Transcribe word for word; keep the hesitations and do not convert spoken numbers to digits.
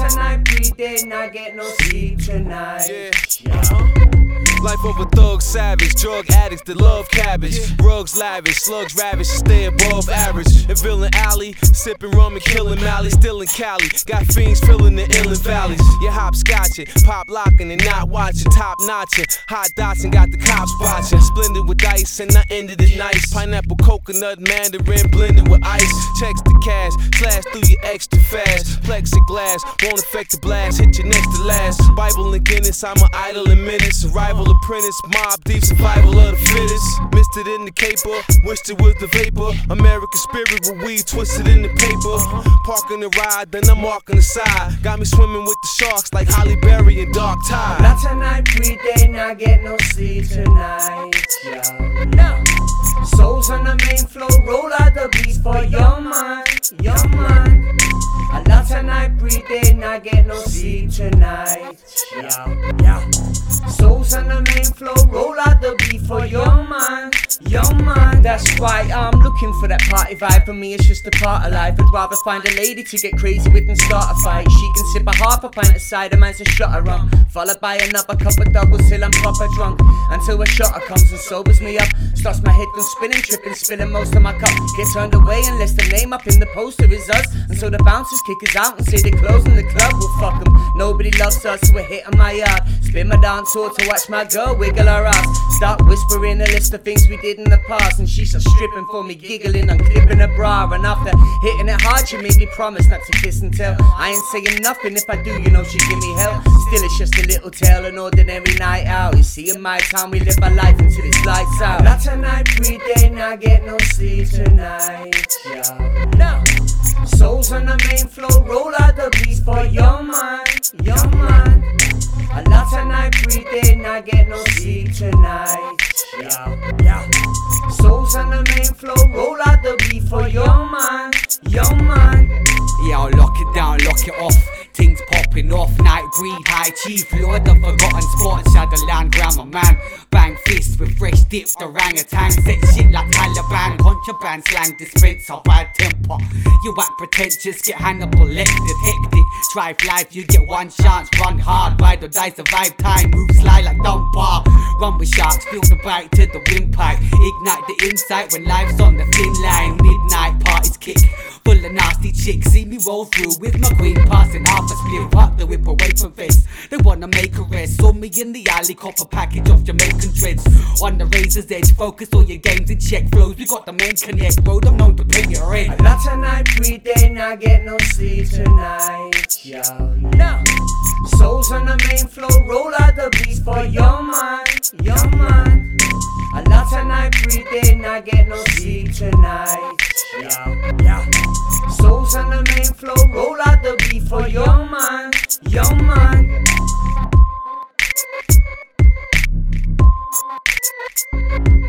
Lot of night breathing, I get no sleep tonight. Yeah. Yeah. Uh-huh. Life of a thug savage, drug addicts that love cabbage. Rugs lavish, slugs ravish, stay above average. In Villain Alley, sipping rum and killing Mally. Still in Cali, got fiends filling the inland valleys. You hopscotching, pop locking and not watching. Top notching, hot dotching, got the cops watching. Splendid with ice and I ended it nice. Pineapple, coconut, mandarin blended with ice. Checks the cash, slash through your extra fast. Plexiglass, won't affect the blast, hit you next to last. Bible and Guinness, I'm an idol in minutes. Arrival apprentice, mob deep, survival of the fittest. Missed it in the caper, wished it was the vapor. American spirit with weed twisted in the paper. Parking the ride, then I'm walking the side. Got me swimming with the sharks like Holly Berry and Dark Tide. Lot of night breathing, I get no sleep tonight. Yeah. No. Souls on the main floor, roll out the beats for your mind, your mind. A lot of night breathing, I get no sleep tonight. Yeah, yeah. Souls on the main floor, roll out the beat for your mind, your mind. That's right, I'm looking for that party vibe. For me, it's just a part of life. I'd rather find a lady to get crazy with and start a fight. She can sip a half a pint of cider, man's a shot of rum, followed by another cup of doubles till I'm proper drunk. Until a shotter comes and sobers me up. Starts my head from spinning, tripping, spilling most of my cup. Get turned away unless the name up in the poster is us. And so the bouncers kick us out and say they're closing the club. Well, fuck them, nobody loves us, so we're hitting my yard. Spin my dance floor to watch my girl wiggle her ass. Start whispering a list of things we did in the past. And she's just stripping for me, giggling, unclipping her bra. And after hitting it hard, she made me promise not to kiss and tell. I ain't saying nothing, if I do, you know she give me hell. Still it's just a little tale, an ordinary night out. You see, in my time we live our life until it's lights out. Lot of night breathing, I get no sleep tonight. Yeah. No. Souls on the main floor, roll out the beats for your mind, your mind. A lot of night breathing, I get no sleep tonight. Yeah, yeah. Souls on the main floor, roll out the beat for your mind, your mind. Yeah, I'll lock it down, lock it off. Things popping off, night breed, high chief, lord of forgotten spots, Shadowland, grammar man. Bang fist with fresh dipped orangutan. Set shit like Taliban, contraband slang dispenser, bad temper. You act pretentious, get Hannibal Lecter, hectic. Drive life, you get one chance, run hard, ride or die, survive time, move sly like Dunbar. Run with sharks, feel the bite to the windpipe. Ignite the insight when life's on the thin line. Midnight parties kick, full of nasty chicks. See me roll through with my queen passing half a split. Park the whip away from face, they wanna make a rest. Saw me in the alley, cop a package of Jamaican dreads. On the razor's edge, focus all your games in check. Flows, we got the main connect, road I'm known to pay your rent. A lot of night breathing, I get no sleep tonight. Yeah. No. Souls on the main floor, roll out the beats for your mind, your mind. A lot of night breathing, I get no sleep tonight. Yeah, yeah. Souls on the main floor, roll out the beat for your mind, your mind.